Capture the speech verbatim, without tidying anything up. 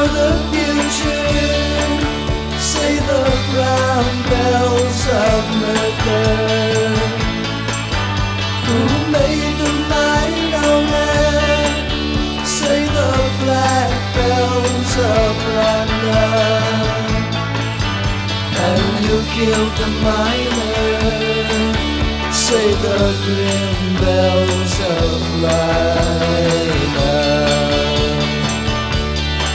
the future. Say the brown bells of murder. Who made the mighty known land? Say the black bells of London. And you killed the miner. Say the grim bells of London.